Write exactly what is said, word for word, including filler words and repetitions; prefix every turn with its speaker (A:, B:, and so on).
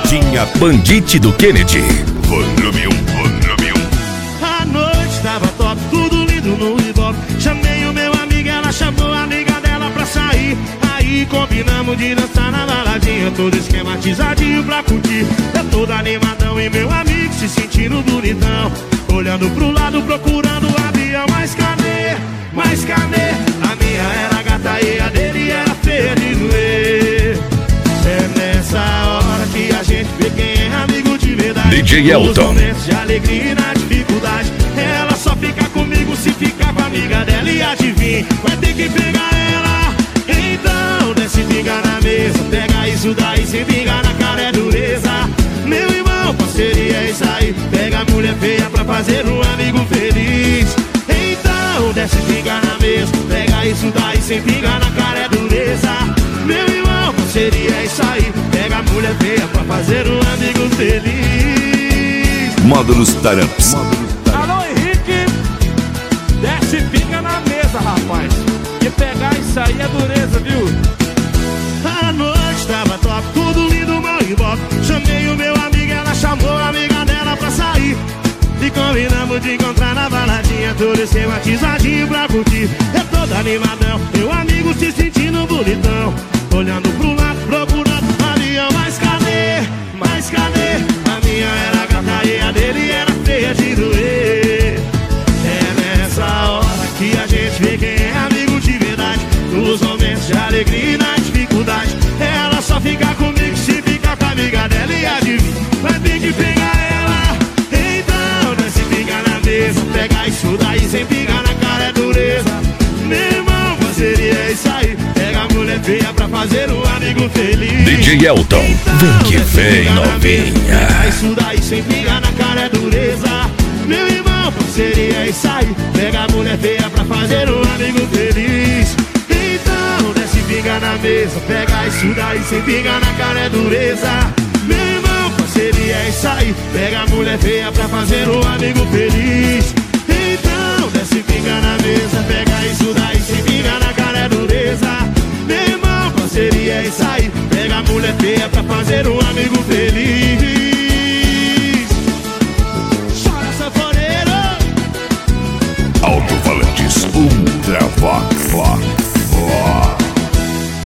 A: Paradinha Bandite do Kennedy. Volume um, volume um.
B: A noite tava top, tudo lindo no Ibope. Chamei o meu amigo, ela chamou a amiga dela pra sair. Aí combinamos de dançar na baladinha, todo esquematizadinho pra curtir. Eu todo animadão e meu amigo se sentindo bonitão, olhando pro lado procurando o avião. Mas cadê, mas cadê? A minha era gata e a dele era feia de doer. É nessa hora que a gente vê quem é amigo de verdade.
A: D J Elton.
B: Nos momentos de alegria e na dificuldade, ela só fica comigo se ficar com a amiga dela. E adivinha, vai ter que pegar ela. Então desce, pinga na mesa, pega isso daí, sem pingar na cara é dureza. Meu irmão, parceria é isso aí, pega a mulher feia pra fazer um amigo feliz. Então desce, pinga na mesa, pega isso daí, sem pingar na cara é dureza. Meu irmão, parceria é isso aí, pega a mulher feia pra fazer um amigo feliz.
A: Módulos Taramps.
C: Alô, Henrique, desce, pinga na mesa, rapaz. E pegar isso aí é dureza, viu?
B: A noite tava top, tudo lindo, mal e bop. Chamei o meu amigo, ela chamou a amiga dela pra sair. E combinamos de encontrar na baladinha, todo esquematizadinho pra curtir. Eu todo animadão, meu amigo se sentindo bonitão, olhando pro lado, procurando avião. Mas cadê, mas cadê? A minha era gata e a dele era feia de doer. É nessa hora que a gente vê quem é amigo de verdade. Nos momentos de alegria e na dificuldade, ela só fica comigo se ficar com a amiga dela. E adivinha, vai ter que pegar ela. Então desce, pinga na mesa, pega isso daí, sem pingar na cara é dureza. Meu irmão, parceria é isso aí, pega a mulher feia pra fazer um amigo feliz.
A: D J Elton, vem que vem novinha.
B: Pega isso daí, sem pingar na cara é dureza. Meu irmão, parceria é isso aí, pega a mulher feia pra fazer um amigo feliz. Então desce, pinga na mesa, pega isso daí, sem pingar na cara é dureza. Meu irmão, parceria é isso aí, pega a mulher feia pra fazer um amigo feliz. Então desce, pinga na mesa, pega isso daí, sem pingar na cara é dureza. Meu irmão, parceria é isso aí, pega a mulher feia pra fazer